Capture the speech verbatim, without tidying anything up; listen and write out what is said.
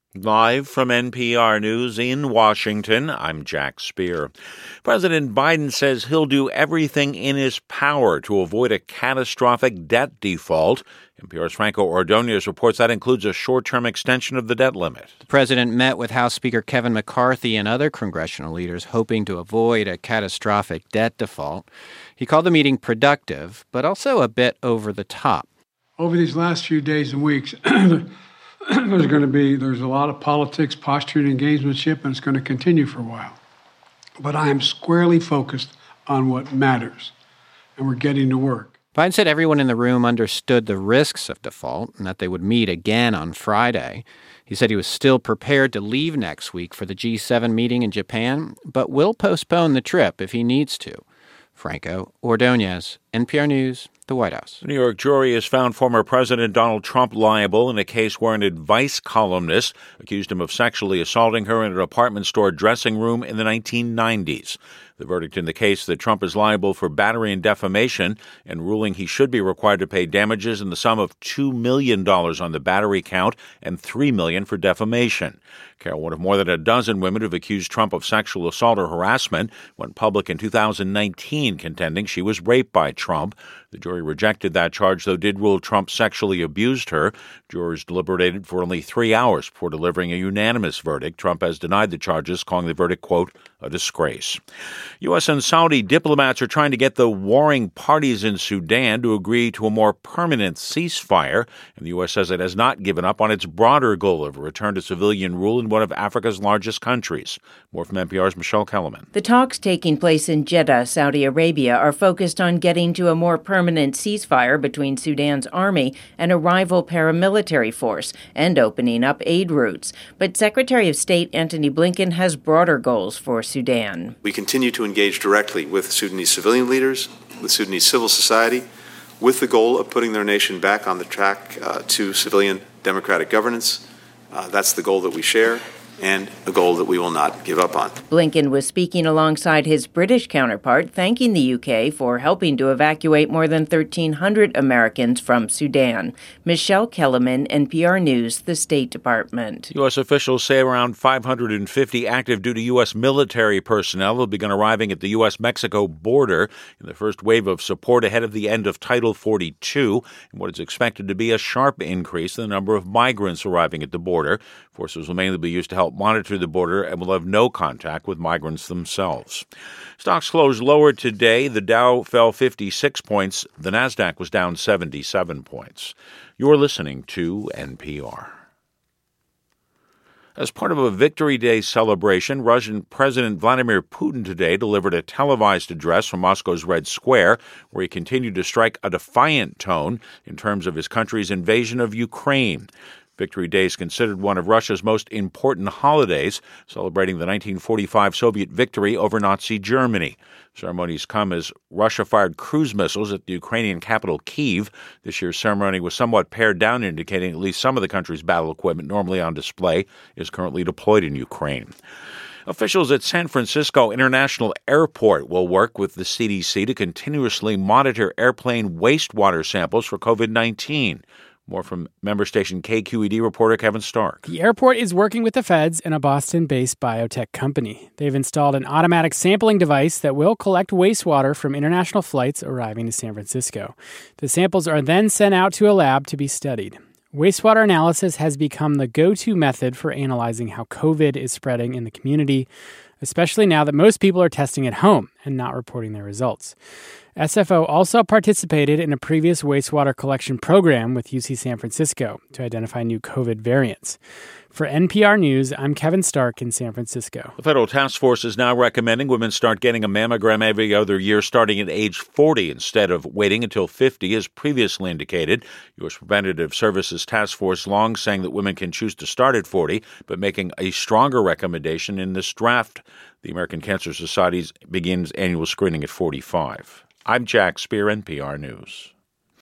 Live from N P R News in Washington, I'm Jack Speer. President Biden says he'll do everything in his power to avoid a catastrophic debt default. N P R's Franco Ordonez reports that includes a short-term extension of the debt limit. The president met with House Speaker Kevin McCarthy and other congressional leaders hoping to avoid a catastrophic debt default. He called the meeting productive, but also a bit over the top. Over these last few days and weeks, there's going to be, there's a lot of politics, posturing, and gamesmanship, and it's going to continue for a while. But I am squarely focused on what matters, and we're getting to work. Biden said everyone in the room understood the risks of default and that they would meet again on Friday. He said he was still prepared to leave next week for the G seven meeting in Japan, but will postpone the trip if he needs to. Franco Ordonez, N P R News, the White House. The New York jury has found former President Donald Trump liable in a case where an advice columnist accused him of sexually assaulting her in an apartment store dressing room in the nineteen nineties. The verdict in the case that Trump is liable for battery and defamation and ruling he should be required to pay damages in the sum of two million dollars on the battery count and three million dollars for defamation. Carroll, one of more than a dozen women who've accused Trump of sexual assault or harassment, went public in two thousand nineteen contending she was raped by Trump. The jury rejected that charge, though did rule Trump sexually abused her. Jurors deliberated for only three hours before delivering a unanimous verdict. Trump has denied the charges, calling the verdict, quote, a disgrace. U S and Saudi diplomats are trying to get the warring parties in Sudan to agree to a more permanent ceasefire, and the U S says it has not given up on its broader goal of a return to civilian rule in one of Africa's largest countries. More from N P R's Michelle Kellerman. The talks taking place in Jeddah, Saudi Arabia, are focused on getting to a more permanent ceasefire between Sudan's army and a rival paramilitary force and opening up aid routes. But Secretary of State Antony Blinken has broader goals for Sudan. We continue to engage directly with Sudanese civilian leaders, with Sudanese civil society, with the goal of putting their nation back on the track uh, to civilian democratic governance. Uh, that's the goal that we share, and a goal that we will not give up on. Blinken was speaking alongside his British counterpart, thanking the U K for helping to evacuate more than thirteen hundred Americans from Sudan. Michelle Kellerman, N P R News, the State Department. U S officials say around five hundred fifty active-duty U S military personnel will begin arriving at the U S Mexico border in the first wave of support ahead of the end of Title forty-two, in what is expected to be a sharp increase in the number of migrants arriving at the border. Forces will mainly be used to help monitor the border and will have no contact with migrants themselves. Stocks closed lower today. The Dow fell fifty-six points. The Nasdaq was down seventy-seven points. You're listening to N P R. As part of a Victory Day celebration, Russian President Vladimir Putin today delivered a televised address from Moscow's Red Square, where he continued to strike a defiant tone in terms of his country's invasion of Ukraine. Victory Day is considered one of Russia's most important holidays, celebrating the nineteen forty-five Soviet victory over Nazi Germany. Ceremonies come as Russia fired cruise missiles at the Ukrainian capital, Kyiv. This year's ceremony was somewhat pared down, indicating at least some of the country's battle equipment normally on display is currently deployed in Ukraine. Officials at San Francisco International Airport will work with the C D C to continuously monitor airplane wastewater samples for covid nineteen. More from member station K Q E D reporter Kevin Stark. The airport is working with the feds and a Boston-based biotech company. They've installed an automatic sampling device that will collect wastewater from international flights arriving to San Francisco. The samples are then sent out to a lab to be studied. Wastewater analysis has become the go-to method for analyzing how COVID is spreading in the community, especially now that most people are testing at home and not reporting their results. S F O also participated in a previous wastewater collection program with U C San Francisco to identify new COVID variants. For N P R News, I'm Kevin Stark in San Francisco. The federal task force is now recommending women start getting a mammogram every other year starting at age forty instead of waiting until fifty as previously indicated. U S Preventative Services Task Force long saying that women can choose to start at forty, but making a stronger recommendation in this draft. The American Cancer Society begins annual screening at forty-five. I'm Jack Speer, N P R News.